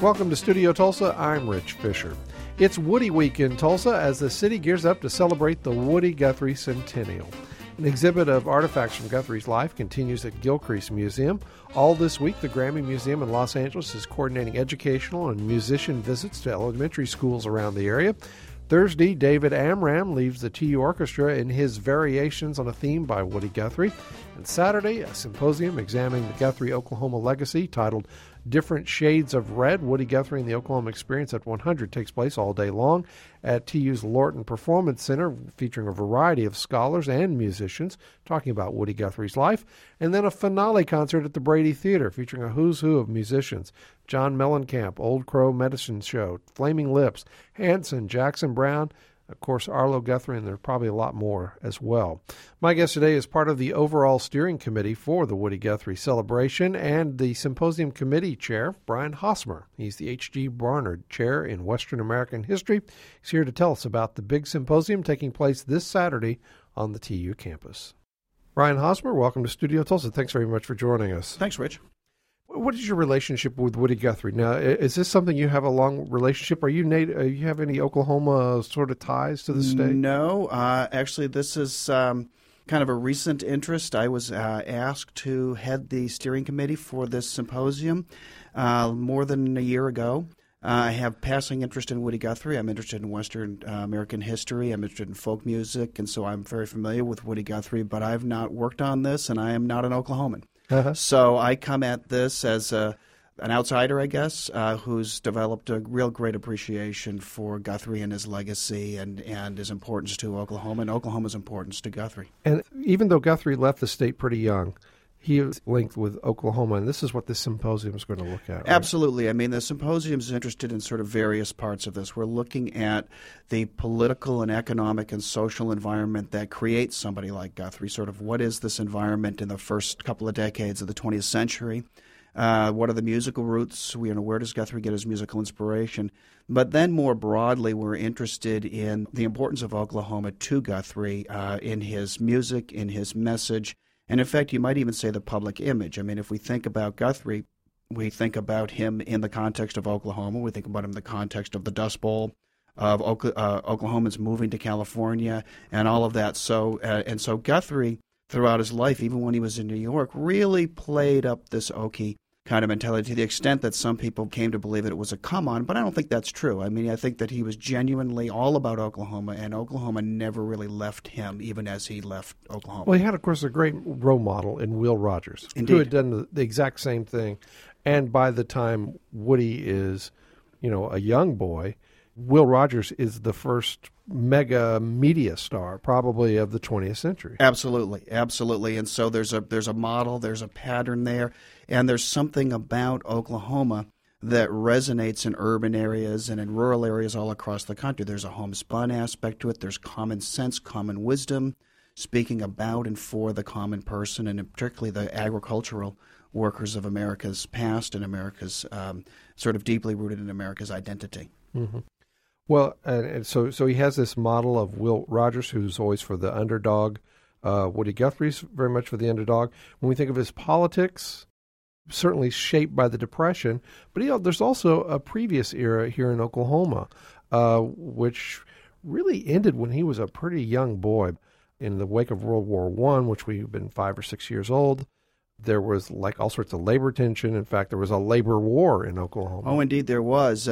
Welcome to Studio Tulsa. I'm Rich Fisher. It's Woody Week in Tulsa as the city gears up to celebrate the Woody Guthrie Centennial. An exhibit of artifacts from Guthrie's life continues at Gilcrease Museum. All this week, the Grammy Museum in Los Angeles is coordinating educational and musician visits to elementary schools around the area. Thursday, David Amram leads the TU Orchestra in his variations on a theme by Woody Guthrie. And Saturday, a symposium examining the Guthrie Oklahoma legacy titled Different Shades of Red, Woody Guthrie and the Oklahoma Experience at 100 takes place all day long at TU's Lorton Performance Center, featuring a variety of scholars and musicians talking about Woody Guthrie's life. And then a finale concert at the Brady Theater featuring a who's who of musicians: John Mellencamp, Old Crow Medicine Show, Flaming Lips, Hanson, Jackson Brown, of course, Arlo Guthrie, and there are probably a lot more as well. My guest today is part of the overall steering committee for the Woody Guthrie celebration and the symposium committee chair, Brian Hosmer. He's the H.G. Barnard Chair in Western American History. He's here to tell us about the big symposium taking place this Saturday on the TU campus. Brian Hosmer, welcome to Studio Tulsa. Thanks very much for joining us. Thanks, Rich. What is your relationship with Woody Guthrie? Now, is this something you have a long relationship? Are you you have any Oklahoma sort of ties to the state? No, actually, this is kind of a recent interest. I was asked to head the steering committee for this symposium more than a year ago. I have passing interest in Woody Guthrie. I'm interested in Western American history. I'm interested in folk music, and so I'm very familiar with Woody Guthrie, but I've not worked on this, and I am not an Oklahoman. So I come at this as an outsider, I guess, who's developed a real great appreciation for Guthrie and his legacy and his importance to Oklahoma and Oklahoma's importance to Guthrie. And even though Guthrie left the state pretty young, he is linked with Oklahoma, and this is what this symposium is going to look at. Right? Absolutely. I mean, the symposium is interested in sort of various parts of this. We're looking at the political and economic and social environment that creates somebody like Guthrie, sort of what is this environment in the first couple of decades of the 20th century? What are the musical roots? Where does Guthrie get his musical inspiration? But then more broadly, we're interested in the importance of Oklahoma to Guthrie in his music, in his message, and in fact, you might even say the public image. I mean, if we think about Guthrie, we think about him in the context of Oklahoma. We think about him in the context of the Dust Bowl, of Oklahomans moving to California, and all of that. So Guthrie, throughout his life, even when he was in New York, really played up this Okie kind of mentality to the extent that some people came to believe that it was a come-on, but I don't think that's true. I mean, I think that he was genuinely all about Oklahoma, and Oklahoma never really left him, even as he left Oklahoma. Well, he had, of course, a great role model in Will Rogers, Indeed. Who had done the exact same thing. And by the time Woody is, a young boy, Will Rogers is the first mega media star probably of the 20th century. Absolutely. And so there's a model, there's a pattern there, and there's something about Oklahoma that resonates in urban areas and in rural areas all across the country. There's a homespun aspect to it. There's common sense, common wisdom, speaking about and for the common person, and particularly the agricultural workers of America's past and America's sort of deeply rooted in America's identity. Mm-hmm. Well, and so he has this model of Will Rogers, who's always for the underdog. Woody Guthrie's very much for the underdog. When we think of his politics, certainly shaped by the Depression, but there's also a previous era here in Oklahoma, which really ended when he was a pretty young boy. In the wake of World War I, which we've been 5 or 6 years old, there was like all sorts of labor tension. In fact, there was a labor war in Oklahoma. Oh, indeed there was.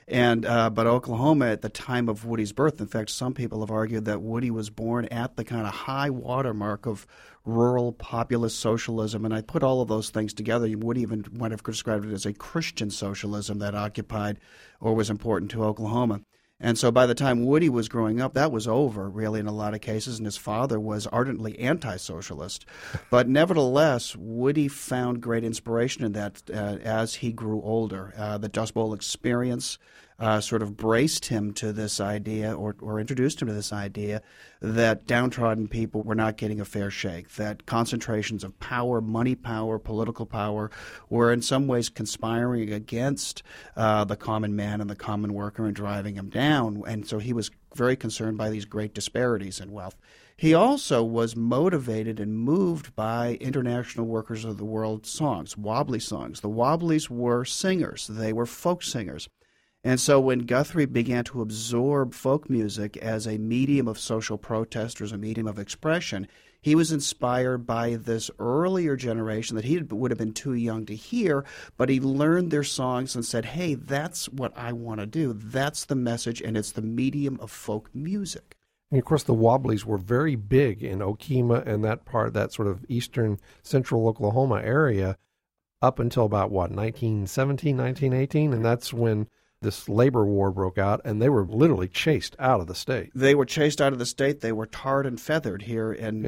But Oklahoma at the time of Woody's birth, in fact, some people have argued that Woody was born at the kind of high watermark of rural populist socialism. And I put all of those things together. Woody even might have described it as a Christian socialism that occupied or was important to Oklahoma. And so by the time Woody was growing up, that was over, really, in a lot of cases, and his father was ardently anti-socialist. But nevertheless, Woody found great inspiration in that as he grew older. The Dust Bowl experience sort of braced him to this idea or introduced him to this idea that downtrodden people were not getting a fair shake, that concentrations of power, money power, political power, were in some ways conspiring against the common man and the common worker and driving him down. And so he was very concerned by these great disparities in wealth. He also was motivated and moved by International Workers of the World songs, Wobbly songs. The Wobblies were singers. They were folk singers. And so when Guthrie began to absorb folk music as a medium of social protest or as a medium of expression, he was inspired by this earlier generation that he would have been too young to hear, but he learned their songs and said, hey, that's what I want to do. That's the message, and it's the medium of folk music. And of course, the Wobblies were very big in Okemah and that sort of eastern central Oklahoma area up until about, 1917, 1918? And that's when this labor war broke out, and they were literally chased out of the state. They were chased out of the state. They were tarred and feathered here in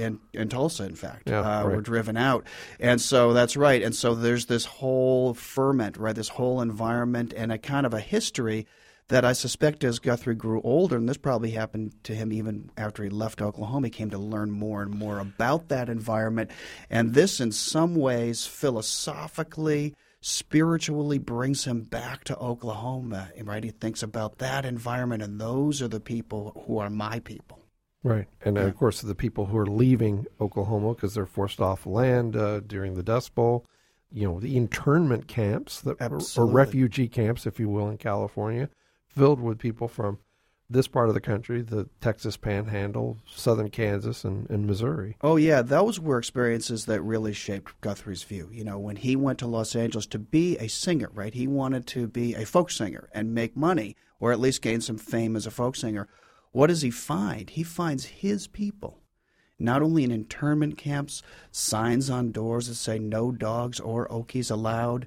Tulsa, in fact. Right. Were driven out. And so that's right. And so there's this whole ferment, right, this whole environment and a kind of a history that I suspect as Guthrie grew older, and this probably happened to him even after he left Oklahoma, he came to learn more and more about that environment. And this, in some ways, philosophically, spiritually brings him back to Oklahoma, right? He thinks about that environment, and those are the people who are my people. Right. And, of course, the people who are leaving Oklahoma because they're forced off land during the Dust Bowl, the internment camps, or refugee camps, if you will, in California, filled with people from this part of the country, the Texas Panhandle, southern Kansas, and Missouri. Oh, yeah. Those were experiences that really shaped Guthrie's view. When he went to Los Angeles to be a singer, right, he wanted to be a folk singer and make money, or at least gain some fame as a folk singer. What does he find? He finds his people, not only in internment camps, signs on doors that say no dogs or Okies allowed,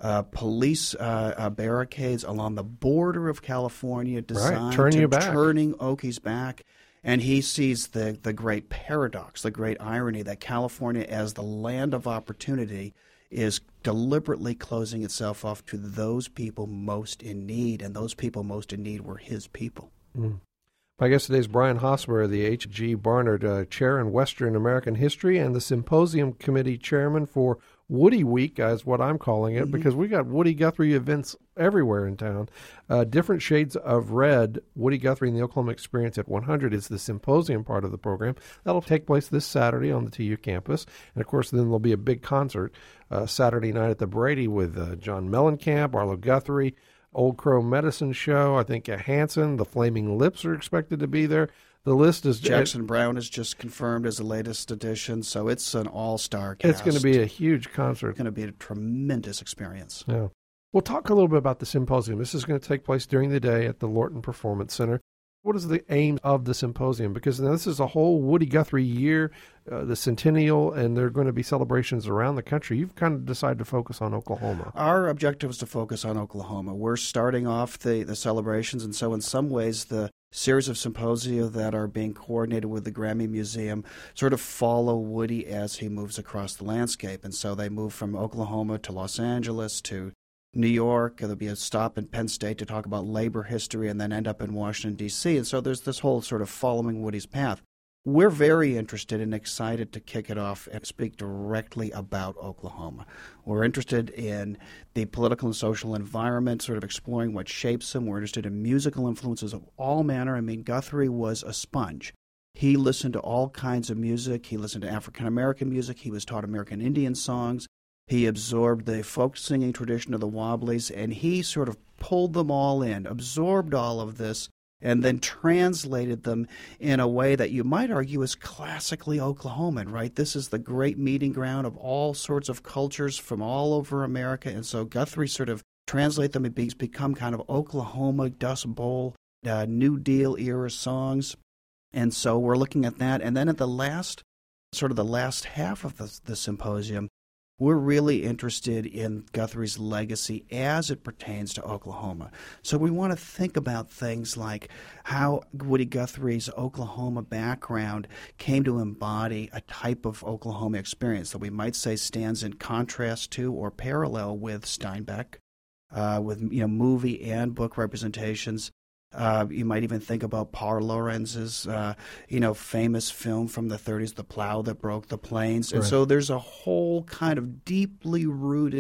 police barricades along the border of California designed turning Okies back. And he sees the great paradox, the great irony that California, as the land of opportunity, is deliberately closing itself off to those people most in need, and those people most in need were his people. Mm. My guest today is Brian Hosmer, the H.G. Barnard Chair in Western American History and the Symposium Committee Chairman for Woody Week, is what I'm calling it, because we got Woody Guthrie events everywhere in town. Different shades of red, Woody Guthrie and the Oklahoma Experience at 100 is the symposium part of the program. That'll take place this Saturday on the TU campus. And, of course, then there'll be a big concert Saturday night at the Brady with John Mellencamp, Arlo Guthrie, Old Crow Medicine Show. I think Hanson, the Flaming Lips are expected to be there. The list is... Jackson Brown is just confirmed as the latest addition, so it's an all-star cast. It's going to be a huge concert. It's going to be a tremendous experience. Yeah. We'll talk a little bit about the symposium. This is going to take place during the day at the Lorton Performance Center. What is the aim of the symposium? Because now this is a whole Woody Guthrie year, the centennial, and there are going to be celebrations around the country. You've kind of decided to focus on Oklahoma. Our objective is to focus on Oklahoma. We're starting off the celebrations, and so in some ways the series of symposia that are being coordinated with the Grammy Museum sort of follow Woody as he moves across the landscape. And so they move from Oklahoma to Los Angeles to New York. There'll be a stop in Penn State to talk about labor history and then end up in Washington, D.C. And so there's this whole sort of following Woody's path. We're very interested and excited to kick it off and speak directly about Oklahoma. We're interested in the political and social environment, sort of exploring what shapes them. We're interested in musical influences of all manner. I mean, Guthrie was a sponge. He listened to all kinds of music. He listened to African-American music. He was taught American Indian songs. He absorbed the folk singing tradition of the Wobblies, and he sort of pulled them all in, absorbed all of this, and then translated them in a way that you might argue is classically Oklahoman, right? This is the great meeting ground of all sorts of cultures from all over America, and so Guthrie sort of translate them and become kind of Oklahoma Dust Bowl, New Deal era songs. And so we're looking at that. And then at the last half of the symposium, we're really interested in Guthrie's legacy as it pertains to Oklahoma. So we want to think about things like how Woody Guthrie's Oklahoma background came to embody a type of Oklahoma experience that we might say stands in contrast to or parallel with Steinbeck, with movie and book representations. You might even think about Paul Lorenz's, famous film from the 30s, The Plow That Broke the Plains. And so there's a whole kind of deeply rooted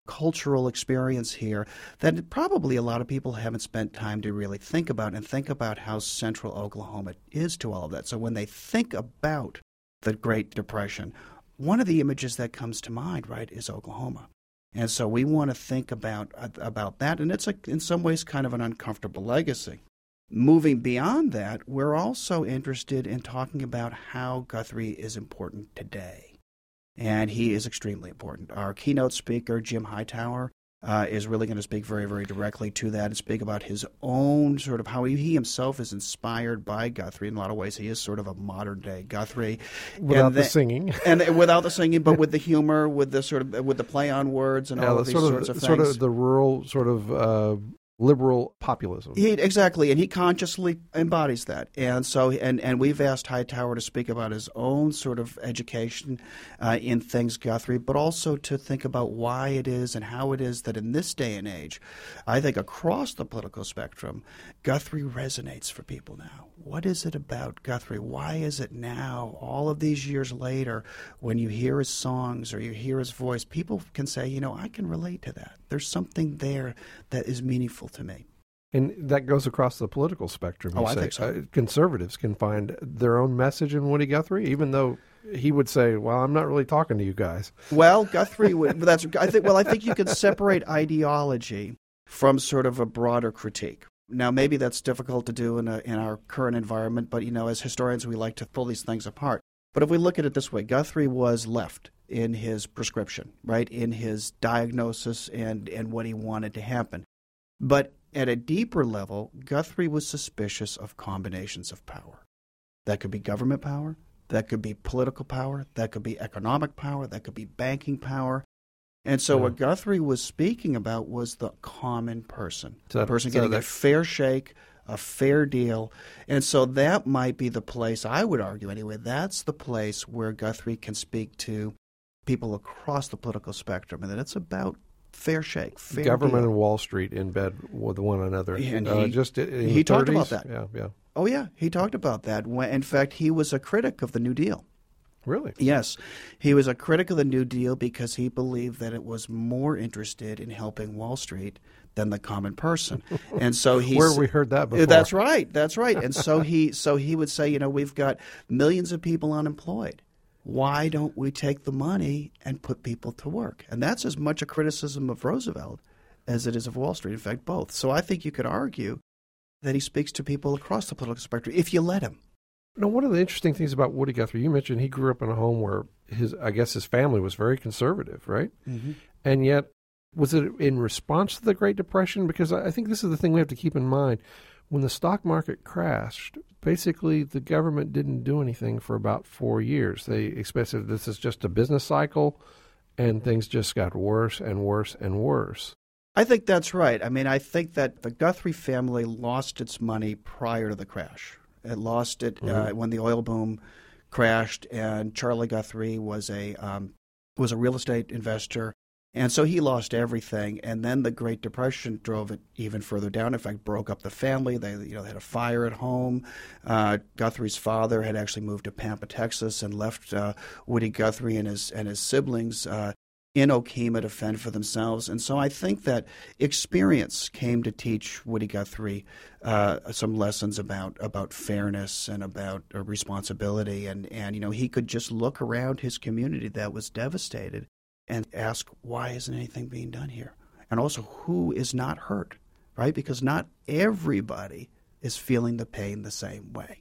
cultural experience here that probably a lot of people haven't spent time to really think about and think about how central Oklahoma is to all of that. So when they think about the Great Depression, one of the images that comes to mind, right, is Oklahoma. And so we want to think about that, and it's in some ways kind of an uncomfortable legacy. Moving beyond that, we're also interested in talking about how Guthrie is important today. And he is extremely important. Our keynote speaker, Jim Hightower, is really going to speak very, very directly to that and speak about his own sort of how he himself is inspired by Guthrie. In a lot of ways, he is sort of a modern-day Guthrie. Without the singing. And without the singing, but with the humor, with the play on words and all of these sorts of things. Sort of the rural sort of liberal populism. Exactly, and he consciously embodies that. And so, and we've asked Hightower to speak about his own sort of education in things Guthrie, but also to think about why it is and how it is that in this day and age, I think across the political spectrum, Guthrie resonates for people now. What is it about Guthrie? Why is it now, all of these years later, when you hear his songs or you hear his voice, people can say, I can relate to that. There's something there that is meaningful to me. And that goes across the political spectrum. I think so. Conservatives can find their own message in Woody Guthrie, even though he would say, "Well, I'm not really talking to you guys." Well, Guthrie would. I think you can separate ideology from sort of a broader critique. Now, maybe that's difficult to do in our current environment, but as historians, we like to pull these things apart. But if we look at it this way, Guthrie was left in his prescription, right, in his diagnosis and what he wanted to happen. But at a deeper level, Guthrie was suspicious of combinations of power. That could be government power, that could be political power, that could be economic power, that could be banking power. And so what Guthrie was speaking about was the common person, the person getting a fair shake, a fair deal. And so that might be the place, I would argue anyway, that's the place where Guthrie can speak to people across the political spectrum, and that it's about fair shake, fair government deal. And Wall Street in bed with one another. And he talked about that. Yeah. Oh, yeah, he talked about that. In fact, he was a critic of the New Deal. Really? Yes. He was a critic of the New Deal because he believed that it was more interested in helping Wall Street than the common person. And so where we heard that before. That's right. And so he would say, we've got millions of people unemployed. Why don't we take the money and put people to work? And that's as much a criticism of Roosevelt as it is of Wall Street. In fact, both. So I think you could argue that he speaks to people across the political spectrum if you let him. Now, one of the interesting things about Woody Guthrie, you mentioned he grew up in a home where his family was very conservative, right? Mm-hmm. And yet, was it in response to the Great Depression? Because I think this is the thing we have to keep in mind. When the stock market crashed, basically the government didn't do anything for about 4 years. They expected this is just a business cycle, and things just got worse and worse and worse. I think that's right. I mean, I think that the Guthrie family lost its money prior to the crash. It lost it when the oil boom crashed, and Charlie Guthrie was a real estate investor, and so he lost everything. And then the Great Depression drove it even further down. In fact, broke up the family. They had a fire at home. Guthrie's father had actually moved to Pampa, Texas, and left Woody Guthrie and his siblings in Okemah to fend for themselves. And so I think that experience came to teach Woody Guthrie some lessons about fairness and about responsibility. And he could just look around his community that was devastated and ask, why isn't anything being done here? And also, who is not hurt, right? Because not everybody is feeling the pain the same way.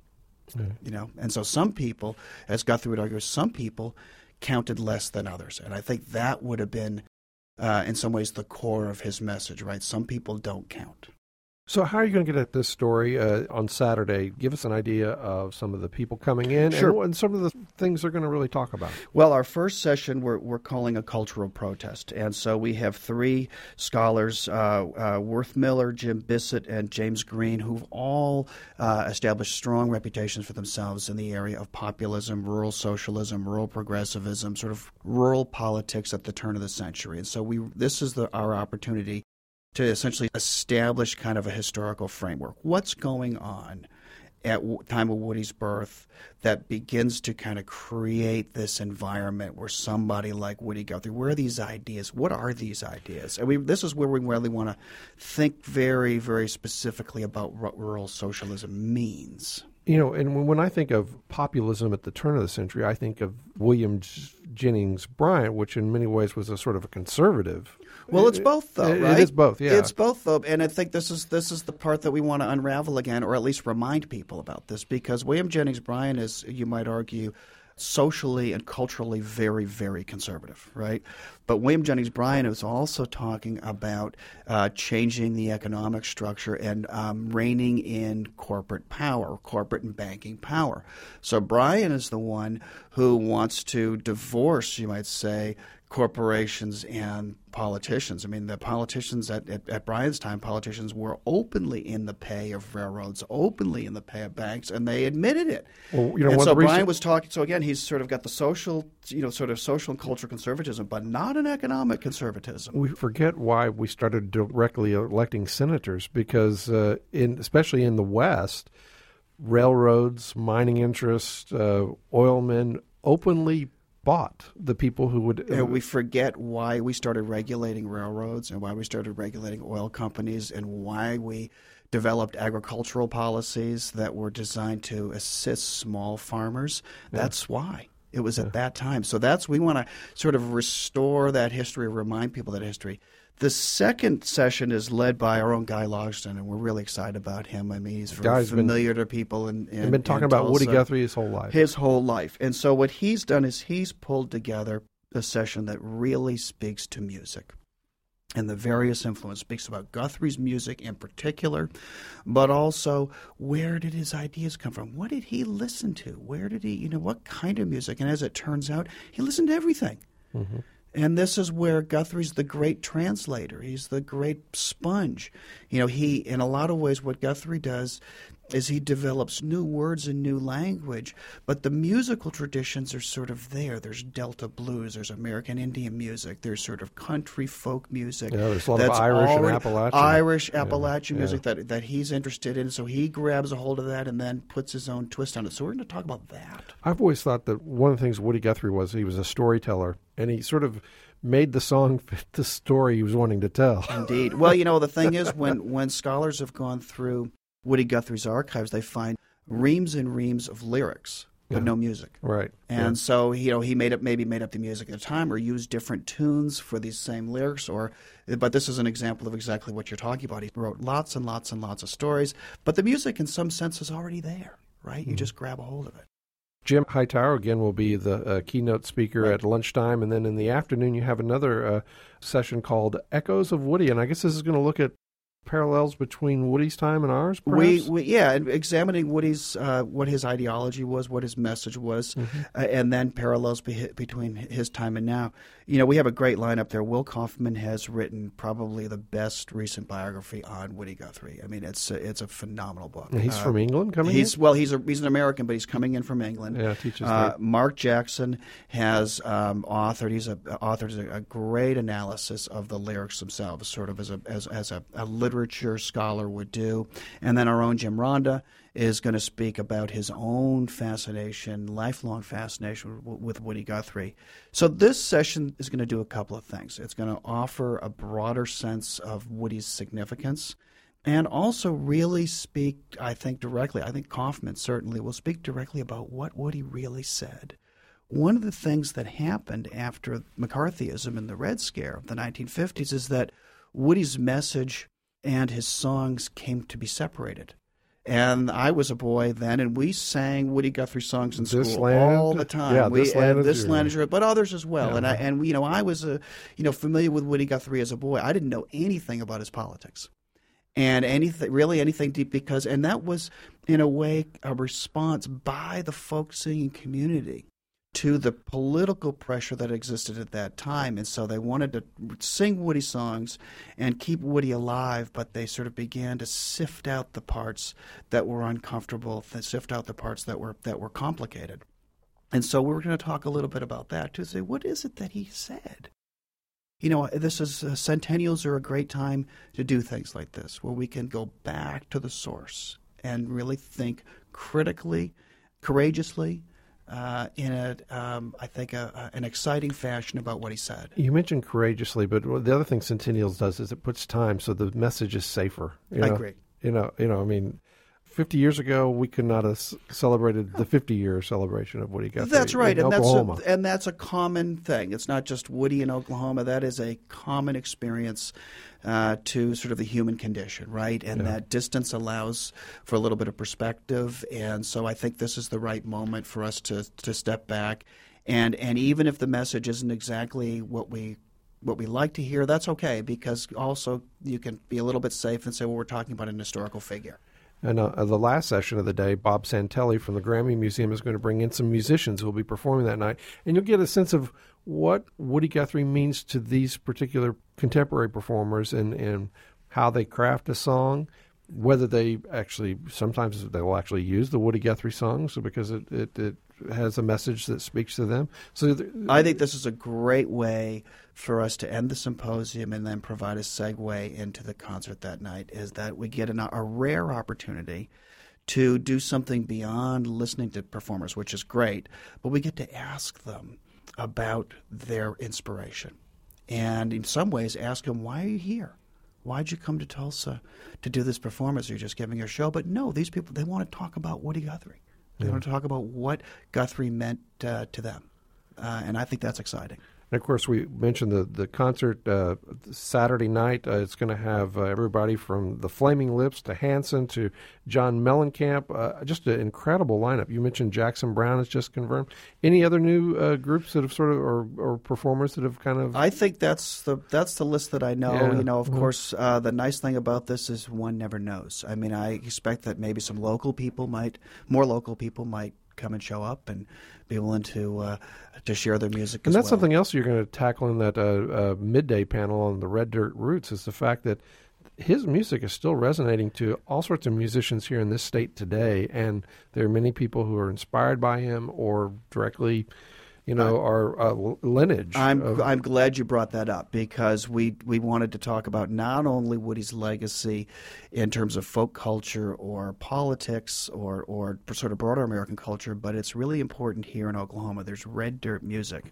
Mm. And so some people, as Guthrie would argue, some people counted less than others. And I think that would have been, in some ways, the core of his message, right? Some people don't count. So how are you going to get at this story on Saturday? Give us an idea of some of the people coming in and some of the things they're going to really talk about. Well, our first session we're calling a cultural protest. And so we have three scholars, Worth Miller, Jim Bissett, and James Green, who've all established strong reputations for themselves in the area of populism, rural socialism, rural progressivism, sort of rural politics at the turn of the century. And so this is our opportunity to essentially establish kind of a historical framework. What's going on at time of Woody's birth that begins to kind of create this environment where somebody like Woody Guthrie, where are these ideas? What are these ideas? And this is where we really want to think very, very specifically about what rural socialism means. And when I think of populism at the turn of the century, I think of William Jennings Bryan, which in many ways was a sort of a conservative. Well, it's both, though, right? It is both, yeah. It's both, though, and I think this is the part that we want to unravel again, or at least remind people about this, because William Jennings Bryan is, you might argue, socially and culturally very, very conservative, right? But William Jennings Bryan is also talking about changing the economic structure and reining in corporate power, corporate and banking power. So Bryan is the one who wants to divorce, you might say, corporations and politicians. I mean, the politicians at Bryan's time, politicians were openly in the pay of railroads, openly in the pay of banks, and they admitted it. Well, and so Bryan was talking. So again, he's sort of got the social, sort of social and cultural conservatism, but not an economic conservatism. We forget why we started directly electing senators, because especially in the West, railroads, mining interests, oilmen openly bought the people who would. We forget why we started regulating railroads and why we started regulating oil companies and why we developed agricultural policies that were designed to assist small farmers. That's why. It was at that time. So we want to sort of restore that history, remind people that history. The second session is led by our own Guy Logsdon, and we're really excited about him. I mean, he's very familiar to people. And been talking about Woody Guthrie his whole life. His whole life. And so what he's done is he's pulled together a session that really speaks to music and the various influences, speaks about Guthrie's music in particular, but also where did his ideas come from? What did he listen to? Where did he, what kind of music? And as it turns out, he listened to everything. Mm-hmm. And this is where Guthrie's the great translator. He's the great sponge. He, in a lot of ways, what Guthrie does is he develops new words and new language, but the musical traditions are sort of there. There's Delta blues, there's American Indian music, there's sort of country folk music. Yeah, there's a lot of Irish and Appalachian music that he's interested in. So he grabs a hold of that and then puts his own twist on it. So we're going to talk about that. I've always thought that one of the things Woody Guthrie was, he was a storyteller, and he sort of made the song fit the story he was wanting to tell. Indeed. Well, the thing is, when scholars have gone through Woody Guthrie's archives, they find reams and reams of lyrics, but no music. Right. And so, he made up the music at the time or used different tunes for these same lyrics. But this is an example of exactly what you're talking about. He wrote lots and lots and lots of stories, but the music in some sense is already there, right? You just grab a hold of it. Jim Hightower, again, will be the keynote speaker at lunchtime, and then in the afternoon you have another session called Echoes of Woody, and I guess this is going to look at parallels between Woody's time and ours, perhaps? And examining Woody's what his ideology was, what his message was, and then parallels between his time and now. We have a great lineup there. Will Kaufman has written probably the best recent biography on Woody Guthrie. I mean, it's a phenomenal book. And he's from England coming in? He's an American, but he's coming in from England. Yeah, teaches Mark Jackson has authored. He's authored a great analysis of the lyrics themselves, sort of as a literature scholar would do. And then our own Jim Ronda is going to speak about his own lifelong fascination with Woody Guthrie. So this session is going to do a couple of things. It's going to offer a broader sense of Woody's significance and also really speak, I think, directly. I think Kaufman certainly will speak directly about what Woody really said. One of the things that happened after McCarthyism and the Red Scare of the 1950s is that Woody's message and his songs came to be separated. And I was a boy then, and we sang Woody Guthrie songs in school all the time. Yeah, This Land Is Yours, but others as well. Yeah. I was familiar with Woody Guthrie as a boy. I didn't know anything about his politics, and anything deep, and that was in a way a response by the folk singing community to the political pressure that existed at that time. And so they wanted to sing Woody songs and keep Woody alive, but they sort of began to sift out the parts that were uncomfortable, sift out the parts that were complicated. And so we're going to talk a little bit about that, to say, what is it that he said? Centennials are a great time to do things like this, where we can go back to the source and really think critically, courageously, in I think, an exciting fashion about what he said. You mentioned courageously, but the other thing Centennials does is it puts time so the message is safer. I agree. I mean, 50 years ago, we could not have celebrated the 50-year celebration of Woody Guthrie. That's right, in Oklahoma. and that's a common thing. It's not just Woody in Oklahoma. That is a common experience to sort of the human condition, right? And that distance allows for a little bit of perspective. And so I think this is the right moment for us to step back. And even if the message isn't exactly what we like to hear, that's okay, because also you can be a little bit safe and say, well, we're talking about an historical figure. And the last session of the day, Bob Santelli from the Grammy Museum is going to bring in some musicians who will be performing that night. And you'll get a sense of what Woody Guthrie means to these particular contemporary performers and how they craft a song, whether they actually, sometimes they will actually use the Woody Guthrie songs because it has a message that speaks to them. So I think this is a great way for us to end the symposium and then provide a segue into the concert that night, is that we get a rare opportunity to do something beyond listening to performers, which is great, but we get to ask them about their inspiration. And in some ways ask them, why are you here? Why'd you come to Tulsa to do this performance? You're just giving a show. But no, these people, they want to talk about Woody Guthrie. They want to talk about what Guthrie meant to them. And I think that's exciting. And, of course, we mentioned the concert Saturday night. It's going to have everybody from the Flaming Lips to Hanson to John Mellencamp. Just an incredible lineup. You mentioned Jackson Browne is just confirmed. Any other new groups that have sort of or performers that have kind of? I think that's the list that I know. Yeah. Of course, the nice thing about this is one never knows. I mean, I expect that maybe more local people might come and show up and be willing to share their music as well. And that's something else you're going to tackle in that midday panel on the Red Dirt Roots, is the fact that his music is still resonating to all sorts of musicians here in this state today, and there are many people who are inspired by him or directly our lineage. I'm glad you brought that up, because we wanted to talk about not only Woody's legacy in terms of folk culture or politics or sort of broader American culture, but it's really important here in Oklahoma. There's red dirt music.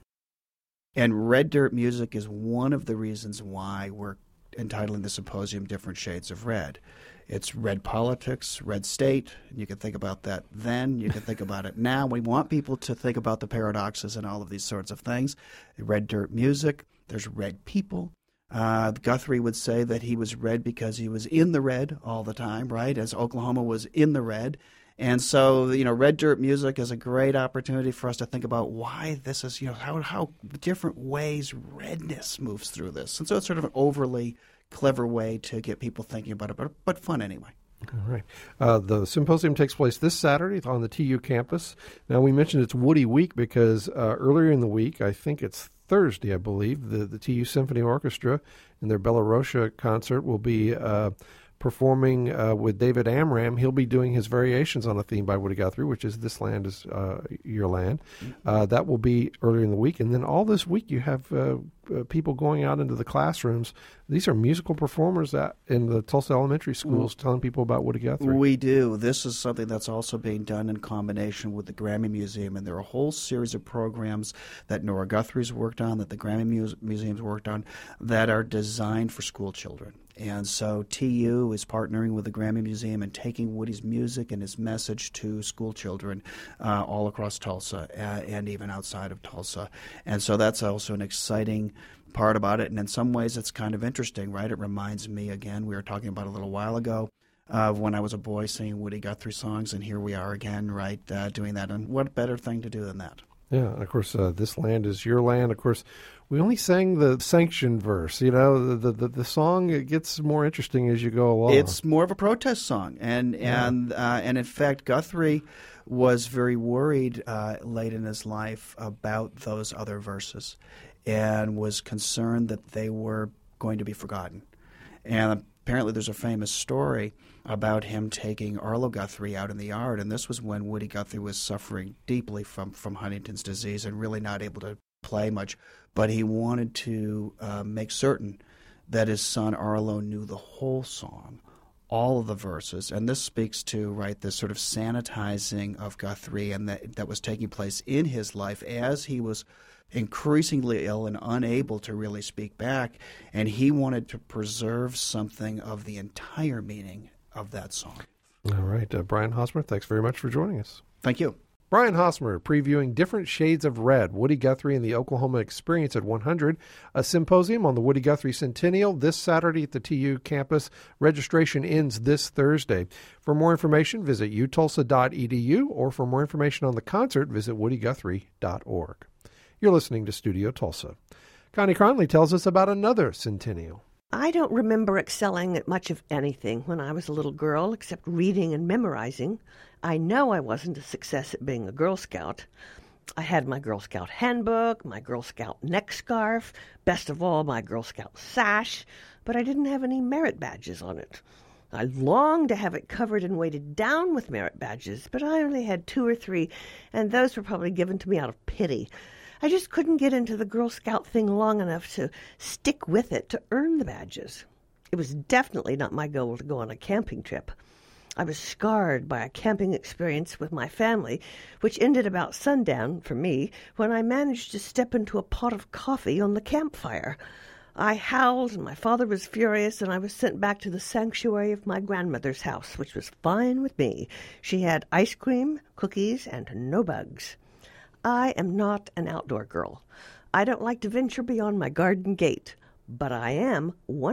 And red dirt music is one of the reasons why we're entitling the symposium Different Shades of Red. It's red politics, red state, and you can think about that then, you can think about it now. We want people to think about the paradoxes and all of these sorts of things. Red dirt music, there's red people. Guthrie would say that he was red because he was in the red all the time, right, as Oklahoma was in the red. And so, red dirt music is a great opportunity for us to think about why this is, how different ways redness moves through this. And so it's sort of an overly clever way to get people thinking about it, but fun anyway. All right. The symposium takes place this Saturday on the TU campus. Now, we mentioned it's Woody Week because earlier in the week, I think it's Thursday, I believe, the TU Symphony Orchestra in their Bella Rocha concert will be performing with David Amram. He'll be doing his variations on a theme by Woody Guthrie, which is This Land Is Your Land. That will be earlier in the week. And then all this week you have people going out into the classrooms. These are musical performers in the Tulsa elementary schools telling people about Woody Guthrie. We do. This is something that's also being done in combination with the Grammy Museum, and there are a whole series of programs that Nora Guthrie's worked on, that the Grammy Museum's worked on, that are designed for school children. And so TU is partnering with the Grammy Museum and taking Woody's music and his message to school children all across Tulsa and even outside of Tulsa. And so that's also an exciting part about it. And in some ways it's kind of interesting, right? It reminds me, again, we were talking about a little while ago, when I was a boy singing Woody Guthrie songs, and here we are again, right, doing that. And what better thing to do than that? Yeah, and of course, This Land Is Your Land. Of course, we only sang the sanctioned verse. The song, it gets more interesting as you go along. It's more of a protest song, and in fact, Guthrie was very worried late in his life about those other verses, and was concerned that they were going to be forgotten. And apparently, there's a famous story about him taking Arlo Guthrie out in the yard, and this was when Woody Guthrie was suffering deeply from Huntington's disease and really not able to play much. But he wanted to make certain that his son Arlo knew the whole song all of the verses, and this speaks to, right, this sort of sanitizing of Guthrie and that was taking place in his life as he was increasingly ill and unable to really speak back, and he wanted to preserve something of the entire meaning of that song. All right. Brian Hosmer, thanks very much for joining us. Thank you. Brian Hosmer previewing Different Shades of Red, Woody Guthrie and the Oklahoma Experience at 100, a symposium on the Woody Guthrie Centennial this Saturday at the TU campus. Registration ends this Thursday. For more information, visit utulsa.edu, or for more information on the concert, visit woodyguthrie.org. You're listening to Studio Tulsa. Connie Cronley tells us about another centennial. I don't remember excelling at much of anything when I was a little girl, except reading and memorizing. I know I wasn't a success at being a Girl Scout. I had my Girl Scout handbook, my Girl Scout neck scarf, best of all, my Girl Scout sash, but I didn't have any merit badges on it. I longed to have it covered and weighted down with merit badges, but I only had 2 or 3, and those were probably given to me out of pity. I just couldn't get into the Girl Scout thing long enough to stick with it to earn the badges. It was definitely not my goal to go on a camping trip. I was scarred by a camping experience with my family, which ended about sundown for me when I managed to step into a pot of coffee on the campfire. I howled, and my father was furious, and I was sent back to the sanctuary of my grandmother's house, which was fine with me. She had ice cream, cookies, and no bugs. I am not an outdoor girl. I don't like to venture beyond my garden gate, but I am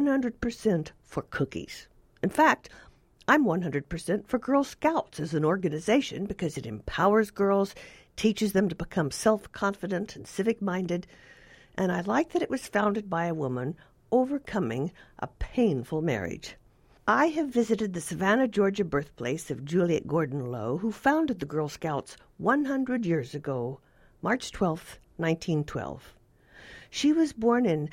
100% for cookies. In fact, I'm 100% for Girl Scouts as an organization because it empowers girls, teaches them to become self-confident and civic-minded, and I like that it was founded by a woman overcoming a painful marriage. I have visited the Savannah, Georgia birthplace of Juliet Gordon Low, who founded the Girl Scouts 100 years ago, March 12, 1912. She was born in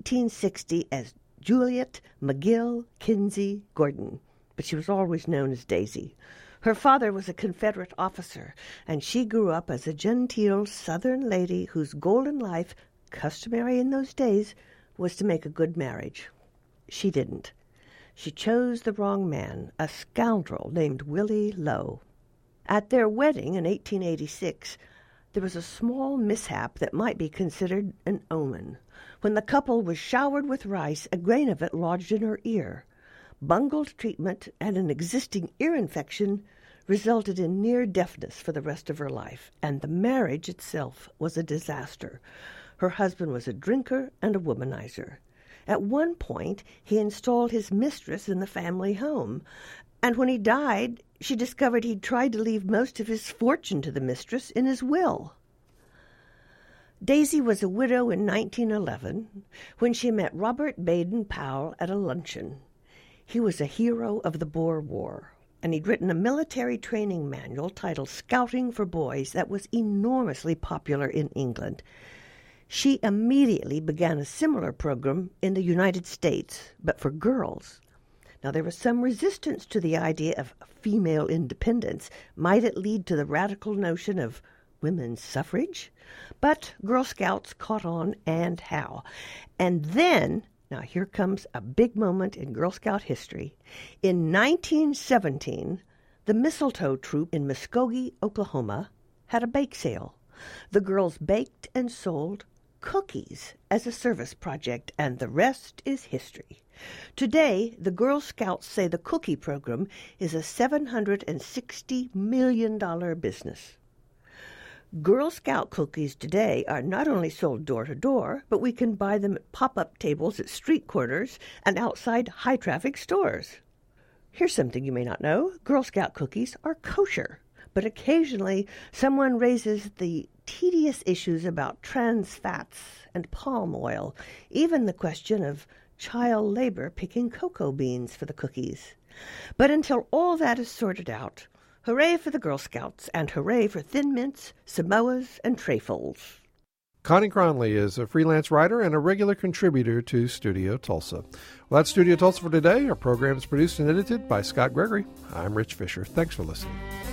1860 as Juliet McGill Kinsey Gordon, but she was always known as Daisy. Her father was a Confederate officer, and she grew up as a genteel Southern lady whose goal in life, customary in those days, was to make a good marriage. She didn't. She chose the wrong man, a scoundrel named Willie Lowe. At their wedding in 1886, there was a small mishap that might be considered an omen. When the couple was showered with rice, a grain of it lodged in her ear. Bungled treatment and an existing ear infection resulted in near deafness for the rest of her life, and the marriage itself was a disaster. Her husband was a drinker and a womanizer. At one point, he installed his mistress in the family home, and when he died, she discovered he'd tried to leave most of his fortune to the mistress in his will. Daisy was a widow in 1911 when she met Robert Baden-Powell at a luncheon. He was a hero of the Boer War, and he'd written a military training manual titled Scouting for Boys that was enormously popular in England. She immediately began a similar program in the United States, but for girls. Now, there was some resistance to the idea of female independence. Might it lead to the radical notion of women's suffrage? But Girl Scouts caught on, and how. And then, now here comes a big moment in Girl Scout history. In 1917, the Mistletoe Troop in Muskogee, Oklahoma, had a bake sale. The girls baked and sold cookies as a service project, and the rest is history. Today, the Girl Scouts say the cookie program is a $760 million business. Girl Scout cookies today are not only sold door to door, but we can buy them at pop-up tables at street corners and outside high-traffic stores. Here's something you may not know. Girl Scout cookies are kosher, but occasionally someone raises the tedious issues about trans fats and palm oil, even the question of child labor picking cocoa beans for the cookies. But until all that is sorted out, hooray for the Girl Scouts, and hooray for Thin Mints, Samoas, and trefoils. Connie Cronley is a freelance writer and a regular contributor to Studio Tulsa. Well, that's Studio Tulsa for today. Our program is produced and edited by Scott Gregory. I'm Rich Fisher. Thanks for listening.